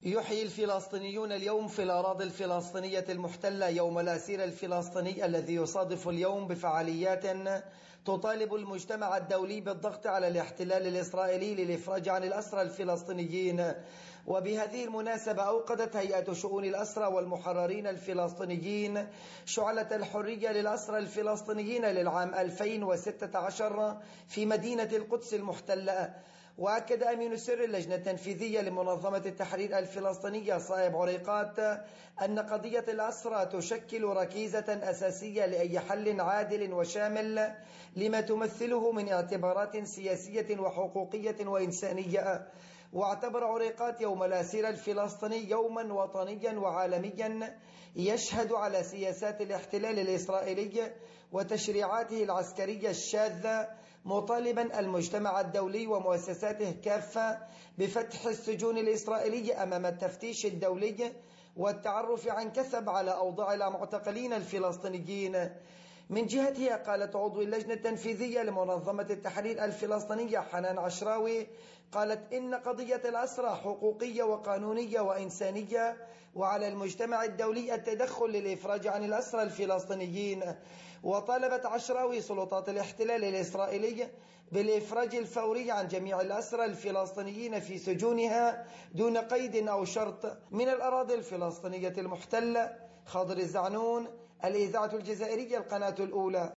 يحيي الفلسطينيون اليوم في الأراضي الفلسطينية المحتلة يوم الأسير الفلسطيني الذي يصادف اليوم بفعاليات تطالب المجتمع الدولي بالضغط على الاحتلال الإسرائيلي للإفراج عن الأسرى الفلسطينيين. وبهذه المناسبة أوقدت هيئة شؤون الأسرى والمحررين الفلسطينيين شعلة الحرية للأسرى الفلسطينيين للعام 2016 في مدينة القدس المحتلة. وأكد أمين سر اللجنة التنفيذية لمنظمة التحرير الفلسطينية صائب عريقات أن قضية الأسرى تشكل ركيزة أساسية لأي حل عادل وشامل لما تمثله من اعتبارات سياسية وحقوقية وإنسانية. واعتبر عريقات يوم الأسير الفلسطيني يوما وطنيا وعالميا يشهد على سياسات الاحتلال الإسرائيلي وتشريعاته العسكرية الشاذة، مطالبا المجتمع الدولي ومؤسساته كافة بفتح السجون الإسرائيلية أمام التفتيش الدولي والتعرف عن كثب على أوضاع المعتقلين الفلسطينيين. من جهتها قالت عضو اللجنة التنفيذية لمنظمة التحرير الفلسطينية حنان عشراوي قالت إن قضية الأسرى حقوقية وقانونية وإنسانية، وعلى المجتمع الدولي التدخل للإفراج عن الأسرى الفلسطينيين. وطالبت عشراوي سلطات الاحتلال الإسرائيلي بالإفراج الفوري عن جميع الأسرى الفلسطينيين في سجونها دون قيد أو شرط من الأراضي الفلسطينية المحتلة. خاضر الزعنون، الإذاعة الجزائرية، القناة الأولى.